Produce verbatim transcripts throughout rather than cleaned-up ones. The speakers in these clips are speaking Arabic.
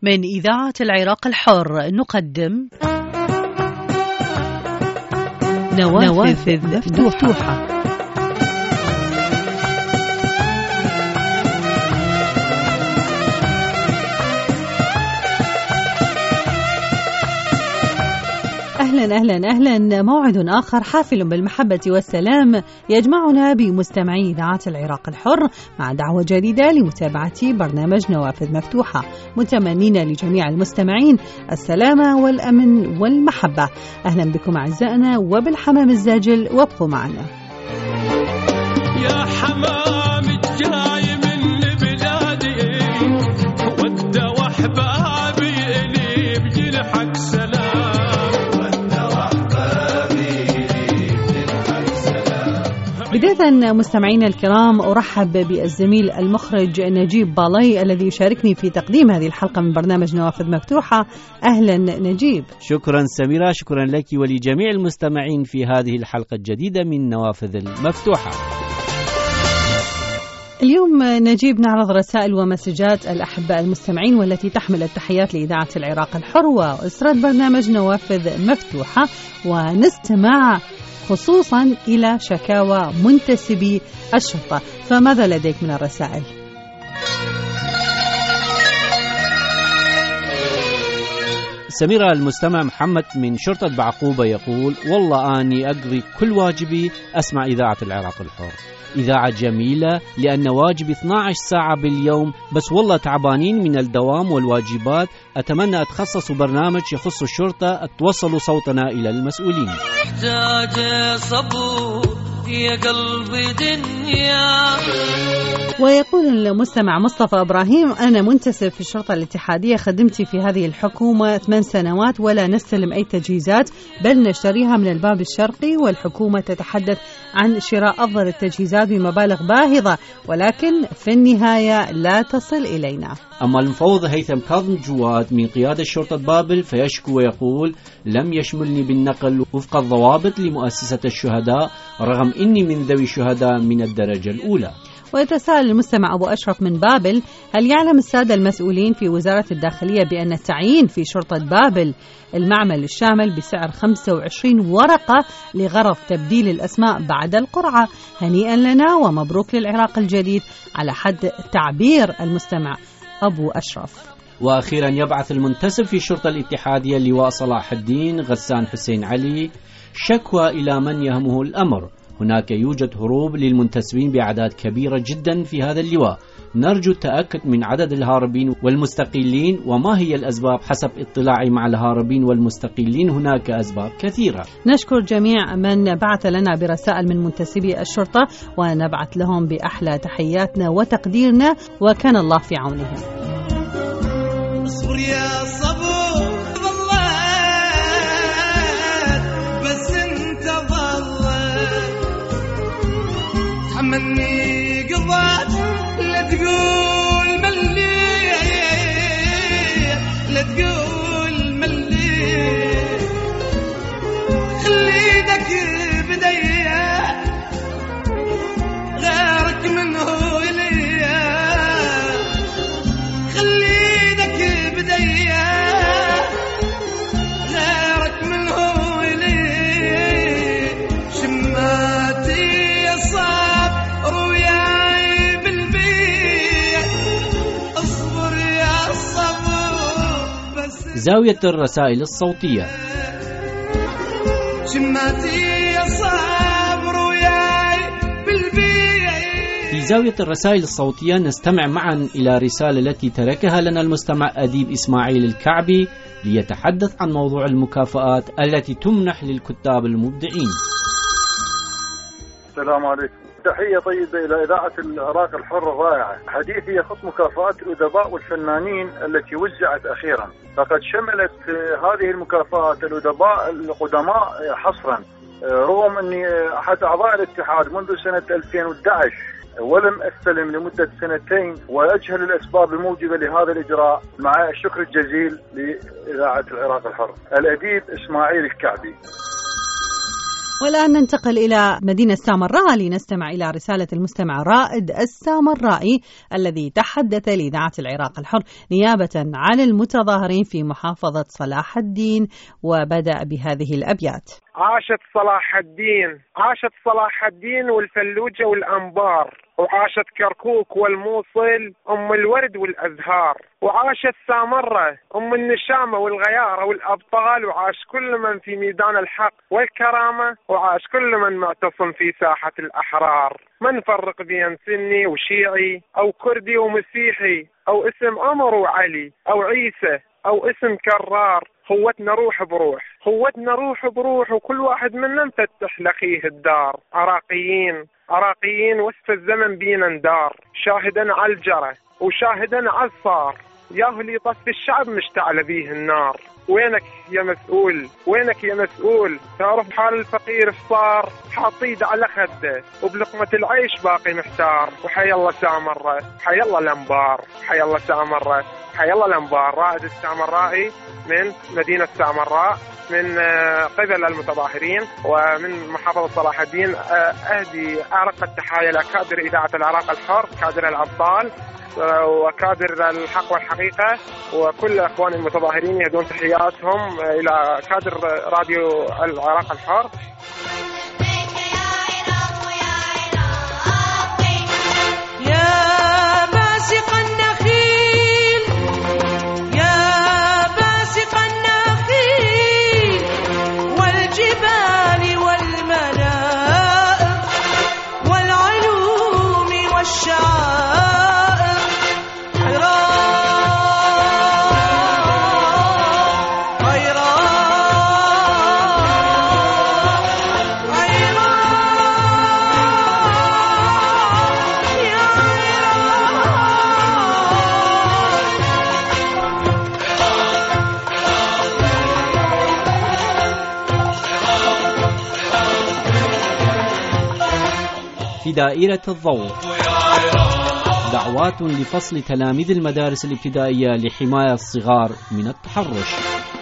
من إذاعة العراق الحر نقدم نوافذ, نوافذ مفتوحة. أهلا أهلا أهلا، موعد آخر حافل بالمحبة والسلام يجمعنا بمستمعي إذاعة العراق الحر مع دعوة جديدة لمتابعة برنامج نوافذ مفتوحة، متمنين لجميع المستمعين السلامة والأمن والمحبة. أهلا بكم أعزائنا وبالحمام الزاجل، وابقوا معنا. يا حمام الجاي من بلادي ود وحبابي إلي بجنحك سلام. بداية مستمعينا الكرام أرحب بالزميل المخرج نجيب بالي الذي يشاركني في تقديم هذه الحلقة من برنامج نوافذ مفتوحة. أهلا نجيب. شكرا سميرة، شكرا لك ولجميع المستمعين في هذه الحلقة الجديدة من نوافذ المفتوحة. اليوم نجيب نعرض رسائل ومسجات الأحباء المستمعين والتي تحمل التحيات لإذاعة العراق الحر وأسرة برنامج نوافذ مفتوحة، ونستمع خصوصا إلى شكاوى منتسبي الشرطة. فماذا لديك من الرسائل؟ سميرة، المستمع محمد من شرطة بعقوبة يقول: والله أني أقضي كل واجبي أسمع إذاعة العراق الحر، إذاعة جميلة لأن واجبي اثنتي عشرة ساعة باليوم، بس والله تعبانين من الدوام والواجبات. أتمنى أتخصصوا برنامج يخص الشرطة، توصلوا صوتنا إلى المسؤولين. محتاج صبور يا قلبي دنيا. ويقول المستمع مصطفى إبراهيم: أنا منتسب في الشرطة الاتحادية، خدمتي في هذه الحكومة ثمان سنوات ولا نستلم أي تجهيزات، بل نشتريها من الباب الشرقي، والحكومة تتحدث عن شراء أفضل التجهيزات بمبالغ باهظة، ولكن في النهاية لا تصل إلينا. أما المفوض هيثم كاظم جواد من قيادة شرطة بابل فيشكو ويقول: لم يشملني بالنقل وفق الضوابط لمؤسسة الشهداء، رغم إني من ذوي الشهداء من الدرجة الأولى. ويتساءل المستمع أبو أشرف من بابل: هل يعلم السادة المسؤولين في وزارة الداخلية بأن التعيين في شرطة بابل المعمل الشامل بسعر خمسة وعشرين ورقة لغرض تبديل الأسماء بعد القرعة؟ هنيئا لنا ومبروك للعراق الجديد، على حد تعبير المستمع أبو أشرف. وأخيرا يبعث المنتسب في الشرطة الاتحادية اللواء صلاح الدين غسان حسين علي شكوى إلى من يهمه الأمر. هناك يوجد هروب للمنتسبين بأعداد كبيرة جدا في هذا اللواء، نرجو التأكد من عدد الهاربين والمستقيلين وما هي الأسباب. حسب اطلاعي مع الهاربين والمستقيلين هناك أسباب كثيرة. نشكر جميع من بعث لنا برسائل من منتسبي الشرطة، ونبعث لهم بأحلى تحياتنا وتقديرنا، وكان الله في عونهم. اصبر يا صبور مني قضات، لا تقول ملي لا تقول ملي، خليدك بديا غيرك منه إليا، خليدك بديا غيرك منه إليا، شماتي زاوية الرسائل الصوتية. في زاوية الرسائل الصوتية نستمع معا إلى رسالة التي تركها لنا المستمع أديب إسماعيل الكعبي ليتحدث عن موضوع المكافآت التي تمنح للكتاب المبدعين. السلام عليكم، تحية طيبة إلى إذاعة العراق الحر الرائعة. حديثي يخص مكافآت الأدباء والفنانين التي وزعت أخيرا. لقد شملت هذه المكافآت الأدباء القدماء حصرا، رغم أني أحد أعضاء الاتحاد منذ سنة ألفين وأحد عشر ولم أستلم لمدة سنتين، وأجهل الأسباب الموجبة لهذا الإجراء، مع الشكر الجزيل لإذاعة العراق الحر. الأديب إسماعيل الكعبي. والآن ننتقل إلى مدينة سامراء لنستمع إلى رسالة المستمع رائد السامرائي الذي تحدث لإذاعة العراق الحر نيابة عن المتظاهرين في محافظة صلاح الدين، وبدأ بهذه الأبيات: عاشت صلاح الدين، عاشت صلاح الدين والفلوجة والأنبار، وعاشت كركوك والموصل أم الورد والأزهار، وعاشت سامرة أم النشامة والغيارة والأبطال، وعاش كل من في ميدان الحق والكرامة، وعاش كل من معتصم في ساحة الأحرار. ما نفرق بين سني وشيعي أو كردي ومسيحي أو اسم عمر وعلي أو عيسى أو اسم كرار، خوتنا روح بروح، خوتنا روح بروح، وكل واحد منا مفتح لخيه الدار. عراقيين عراقيين وسط الزمن بينا ندار، شاهدا على الجرى وشاهدا على الصار، ياهو اللي يطفي الشعب مشتعل بيه النار. وينك يا مسؤول، وينك يا مسؤول، تعرف حال الفقير صار، حاط ايده على خده وبلقمة العيش باقي محتار. وحي الله سامرة، حي الله الانبار، حي الله سامرة، حي الله الانبار. رائد السامرائي من مدينة سامراء من قبل المتظاهرين ومن محافظة صلاح الدين. أهدي أرق التحايا لكادر إذاعة العراق الحر، كادر الأبطال وكادر الحق والحقيقة، وكل أخوان المتظاهرين يهدون تحياتهم إلى كادر راديو العراق الحر. في دائرة الضوء دعوات لفصل تلاميذ المدارس الابتدائية لحماية الصغار من التحرش.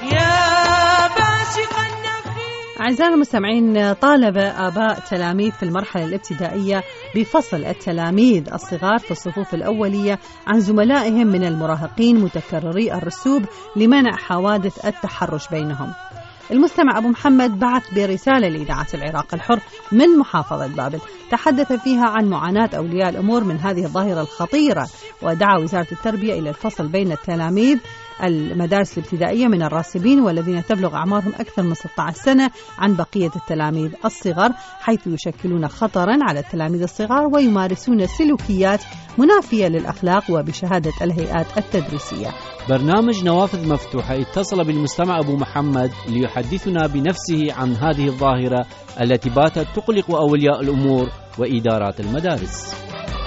أعزائنا المستمعين، طالب آباء تلاميذ في المرحلة الابتدائية بفصل التلاميذ الصغار في الصفوف الأولية عن زملائهم من المراهقين متكرري الرسوب لمنع حوادث التحرش بينهم. المستمع أبو محمد بعث برسالة لإذاعة العراق الحر من محافظة بابل تحدث فيها عن معاناة أولياء الأمور من هذه الظاهرة الخطيرة، ودعا وزارة التربية إلى الفصل بين التلاميذ المدارس الابتدائية من الراسبين والذين تبلغ أعمارهم أكثر من ستة عشر سنة عن بقية التلاميذ الصغار، حيث يشكلون خطرا على التلاميذ الصغار ويمارسون سلوكيات منافية للأخلاق وبشهادة الهيئات التدريسية. برنامج نوافذ مفتوحة اتصل بالمستمع أبو محمد ليحدثنا بنفسه عن هذه الظاهرة التي باتت تقلق أولياء الأمور وإدارات المدارس.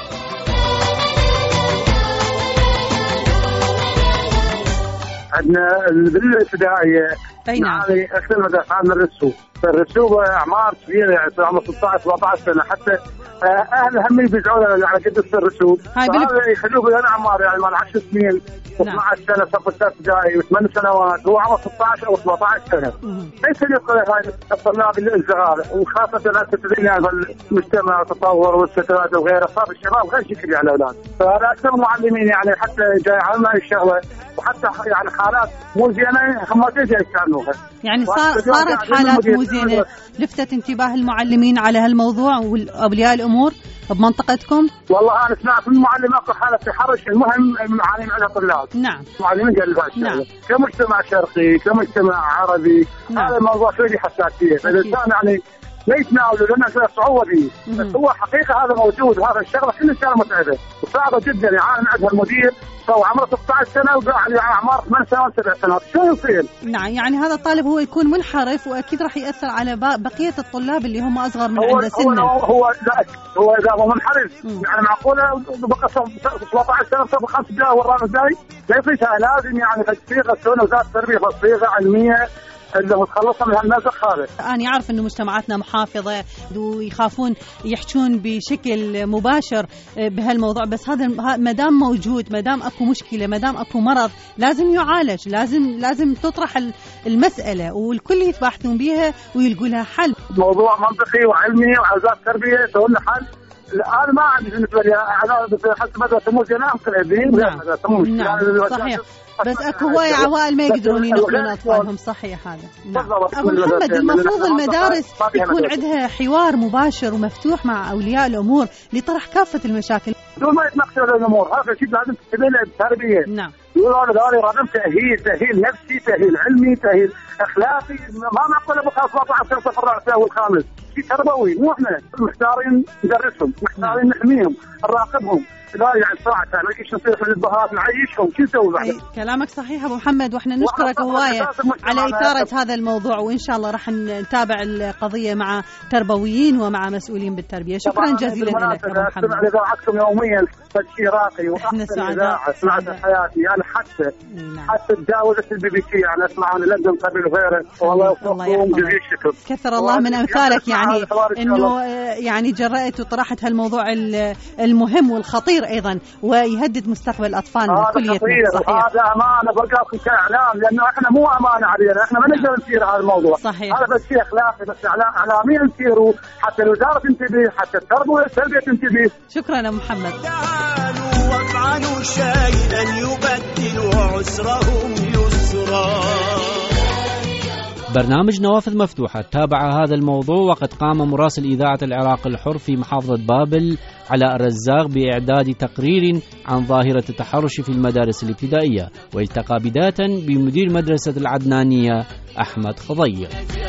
عندنا بالابتدائية يعني أكثر مدرسة عندنا الرسوب، فالرسوب أعمار كبيرة يعني عمر ستة عشر سبعة عشر سنة، حتى أهل هم يبيعون على قد الرسوب، هذا يخلوه بالأعمار يعني مال عشر سنين واثني عشر سنة صف ابتدائي وثمان سنوات، هو عمر ستة عشر أو سبعة عشر سنة. ليس يقول هاي الطلاب الصغار، وخاصة الناس تدرين يعني المجتمع والتطور والسترات وغيره، صار الشباب غير شكل على الأولاد، فهذا أكثر معلمين يعني حتى جاي على الشغلة، وحتى يعني حالات مو زينة هم جاي يكانوها. يعني صار صارت حالات مو زينة. لفتت انتباه المعلمين على هالموضوع وأولياء الأمور بمنطقتكم؟ والله أنا سمعت من معلم أكو حالة تحرش، المهم المعلمين على طلاب. نعم. معلمين قال لها نعم. كمجتمع شرقي كمجتمع عربي، نعم. هذا الموضوع شوي حساسية، فالإنسان يعني لا يتناوله لأنه صعوبة به، بس هو حقيقة هذا موجود، هذا الشغلة كل إنسان متعبة وصعبة جدا. يعني عندها المدير سوى عمره ستة عشر سنة وقاعد على أعمار ثمان سنوات سبع سنوات، شو يصير؟ نعم، يعني هذا الطالب هو يكون منحرف وأكيد راح يأثر على بقية الطلاب اللي هم أصغر من عنده سنا. هو هو لا هو إذا هو منحرف مم. يعني معقولة بقى سبعة عشر سنة صف خمس دقائق ورانا جاي لا يفيشها، لازم يعني تصيغة تكون وزارة التربية تصيغة علمية اللي متخلصة من هالنزق هذا. أنا أعرف إنه مجتمعاتنا محافظة ويخافون يحجون بشكل مباشر بهالموضوع، بس هذا ما دام موجود، ما دام أكو اكو مشكله، ما دام اكو مرض لازم يعالج، لازم لازم تطرح المساله والكل يتباحثون بيها ويلقوا لها حل. موضوع منطقي وعلمي وعاوزات تربيه تقول له حل. انا ما عندي بالنسبه لي انا حتى مدرسه موسى انا مقتنع نعم نعم صحيح، بس اكو هواي عوائل ما يقدرون ينقلون اطفالهم. صحيح هذا. نعم. ابو محمد، المفروض المدارس يكون عندها حوار مباشر ومفتوح مع اولياء الامور لطرح كافه المشاكل دون ما يتناقشوا هذه الامور. هذا الشيء لازم تتبين التربيه. نعم. يقولوا انا داري رقم تاهيل، تاهيل نفسي، تاهيل علمي، تاهيل اخلاقي. ما معقول ابو سبعة عشر صف الرابع والخامس، شيء تربوي. مو احنا محتارين ندرسهم، محتارين نحميهم، نراقبهم. لا يعني ساعة ما ايش نصير في البهات نعيشهم، شو نسوي بعد؟ كلامك صحيح ابو محمد، واحنا نشكرك هوايه على اثاره هذا الموضوع، وان شاء الله راح نتابع القضيه مع تربويين ومع مسؤولين بالتربيه. شكرا جزيلا لك ابو محمد. اسمع اذاعتكم يوميا شيء راقي واحسن اذاعه سمعت حياتي انا. حتى حتى تجاوزت البي بي سي يعني اسمع انا لندن قبل وغيره. والله يوفقكم جزيل الشكر. كثر الله من امثالك، يعني انه يعني جرأت وطرحت هالموضوع المهم والخطير ايضا ويهدد مستقبل اطفالنا بكليتنا. هذا امانه برقاكم كاعلام، لانه احنا مو امانه علينا، احنا ما نقدر نسير هذا الموضوع. صحيح. هذا بس شيء اخلاقي، بس اعلاميا نسيروا، حتى الوزاره تنتبه، حتى التربيه التربيه تنتبه. شكرا يا محمد. وافعلوا شيئا يبدل عسرهم يسرا. برنامج نوافذ مفتوحة تابع هذا الموضوع، وقد قام مراسل إذاعة العراق الحر في محافظة بابل علاء الرزاق بإعداد تقرير عن ظاهرة التحرش في المدارس الابتدائية، والتقى بداية بمدير مدرسة العدنانية أحمد خضير.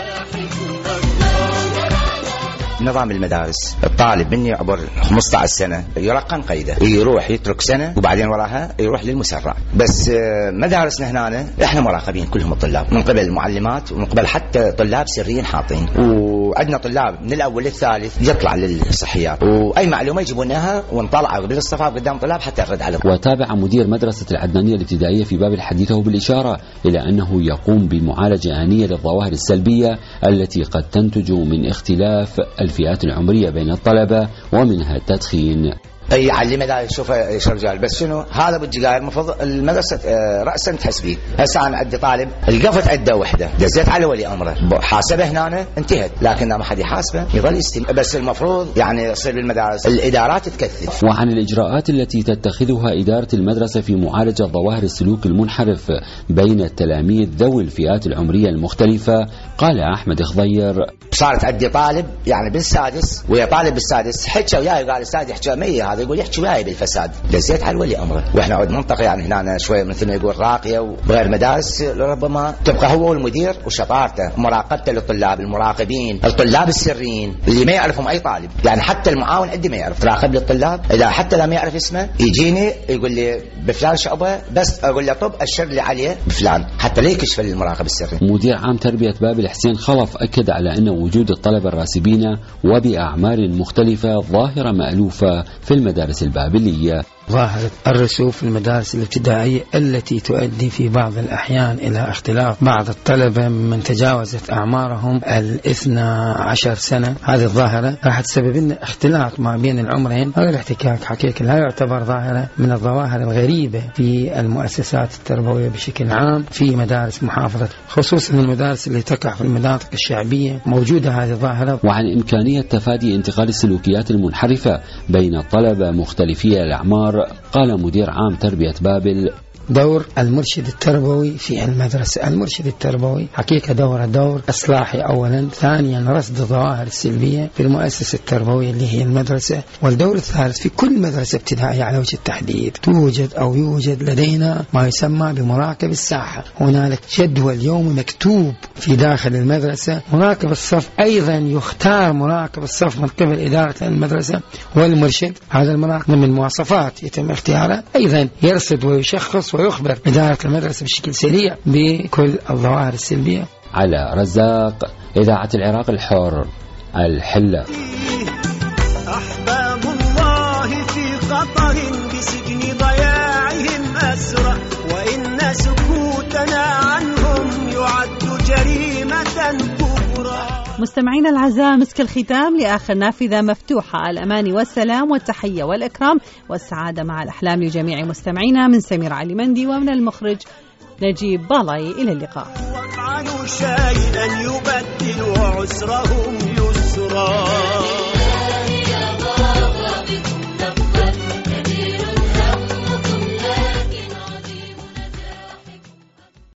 نظام المدارس الطالب من يعبر خمسة عشر سنة يرقم قيده، يروح يترك سنة وبعدين وراها يروح للمسرع. بس مدارسنا هنا احنا مراقبين كلهم الطلاب، من قبل المعلمات ومن قبل حتى طلاب سريين حاطين، وعندنا طلاب من الاول للثالث يطلع للصحيات، واي معلومه يجيبونها ونطلع قبل الصفحه قدام طلاب حتى يرد عليهم. وتابع مدير مدرسة العدنانية الابتدائية في بابل حديثه بالإشارة إلى أنه يقوم بمعالجة آنية للظواهر السلبية التي قد تنتج من اختلاف الفئات العمرية بين الطلبة ومنها التدخين. اي يعلم هذا شوف ايش رجال، بس شنو هذا بالجزائر المفروض المدرسه راسا تحسبيه. هسه انا عندي طالب القفت عده وحده دزيت على ولي امره حاسبه هنا انتهت، لكن ما حد يحاسبه يظل يستلم. بس المفروض يعني يصير بالمدارس الادارات تكثف. وعن الاجراءات التي تتخذها اداره المدرسه في معالجه ظواهر السلوك المنحرف بين التلاميذ ذوي الفئات العمريه المختلفه، قال احمد خضير: صارت عندي طالب يعني بالسادس ويا طالب بالسادس حكى وياي، قال استاذ يحكي مية، هذا يقول يحكي وياي بالفساد، دزيت على ولي امره. واحنا عود منطقه يعني هنا شويه مثل ما يقول راقيه وغير مدارس، ربما تبقى هو والمدير وشطارته مراقبته للطلاب المراقبين، الطلاب السريين اللي ما يعرفهم اي طالب، يعني حتى المعاون عندي ما يعرف، تراقب للطلاب اذا حتى لا ما يعرف اسمه يجيني يقول لي بفلان شعبه، بس اقول له طب اشر لي عليه بفلان حتى لا يكشف المراقب السري. مدير عام تربيه بابل حسين خلف اكد على ان وجود الطلبه الراسبين وباعمار مختلفه ظاهره مألوفه في المدارس البابليه. ظاهرة الرسوب في المدارس الابتدائية التي تؤدي في بعض الأحيان إلى اختلاف بعض الطلبة من تجاوزت أعمارهم الاثنى عشر سنة. هذه الظاهرة راح تسبب لنا اختلاط ما بين العمرين. هذا الاحتكاك حقيقة لا يعتبر ظاهرة من الظواهر الغريبة في المؤسسات التربوية بشكل عام في مدارس محافظة، خصوصا المدارس اللي تقع في المناطق الشعبية موجودة هذه الظاهرة. وعن إمكانية تفادي انتقال السلوكيات المنحرفة بين طلبة مختلفي الأعمار، قال مدير عام تربية بابل: دور المرشد التربوي في المدرسة. المرشد التربوي حقيقة دوره دور إصلاحي أولا، ثانيا رصد الظواهر السلبية في المؤسسة التربوية اللي هي المدرسة، والدور الثالث في كل مدرسة ابتدائية على وجه التحديد توجد أو يوجد لدينا ما يسمى بمراقب الساحة. هنالك جدول يومي مكتوب في داخل المدرسة. مراقب الصف أيضا يختار مراقب الصف من قبل إدارة المدرسة والمرشد. هذا المراقب من مواصفات يتم اختياره، أيضا يرصد ويشخص ويخبر إدارة المدرسة بشكل سريع بكل الظواهر السلبية. على رزاق، إذاعة العراق الحر، الحلة. أحباب الله في خطر بسجن ضياعهم أسرى، وإن سكوتنا عنهم يعد جريمة كبرى. مستمعينا الأعزاء، مسك الختام لآخر نافذة مفتوحة، الأمان والسلام والتحية والإكرام والسعادة مع الأحلام لجميع مستمعينا، من سمير علي مندي ومن المخرج نجيب بالاي. إلى اللقاء. وافعلوا شيئا يبدل عسرهم يسرا.